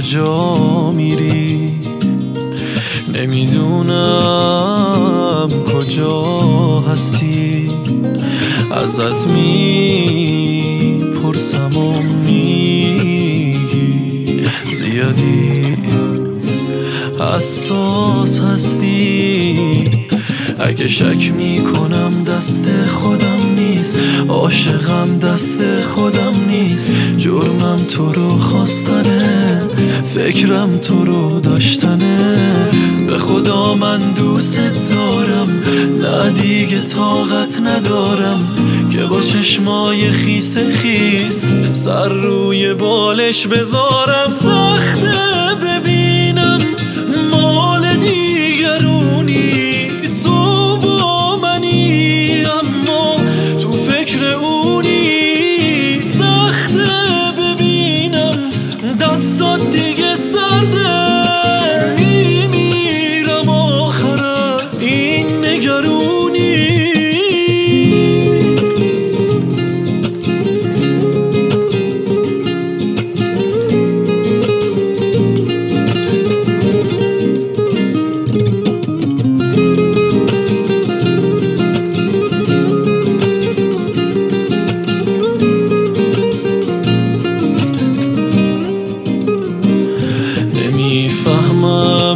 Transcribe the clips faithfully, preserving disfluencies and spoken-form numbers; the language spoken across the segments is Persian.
کجا میری؟ نمیدونم کجا هستی، ازت میپرسم و میگی زیادی حساس هستی. اگه شک میکنم دست خودم نیست، عاشقم دست خودم نیست. جرمم تو رو خواستنه، فکرم تو رو داشتنه. به خدا من دوست دارم، نه دیگه طاقت ندارم که با چشمای خیس خیس سر روی بالش بذارم. سخته ببینم مال دیگرونی، تو با منی اما تو فکر اونی. سخته ببینم دستات دیگه سرده، میمیرم آخر از این نگرونی. نمیفهمم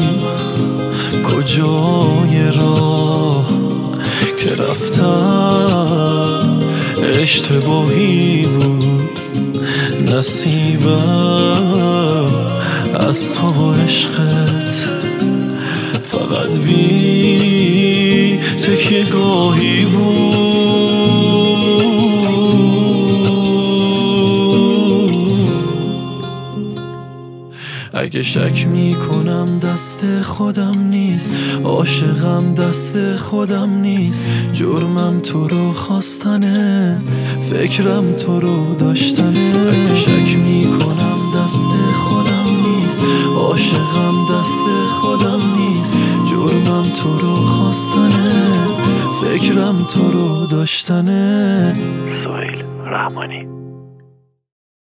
کجای راه که رفتم اشتباهی بود. نصیبم از تو و عشقت فقط بی تکیه گاهی بود. اگه شک میکنم دست خودم نیست، عاشقم دست خودم نیست. جرمم تو رو خواستنه، فکرم تو رو داشتنه. اگه شک میکنم دست خودم نیست، عاشقم دست خودم نیست. جرمم تو رو خواستنه، فکرم تو رو داشتنه. سهیل رحمانی.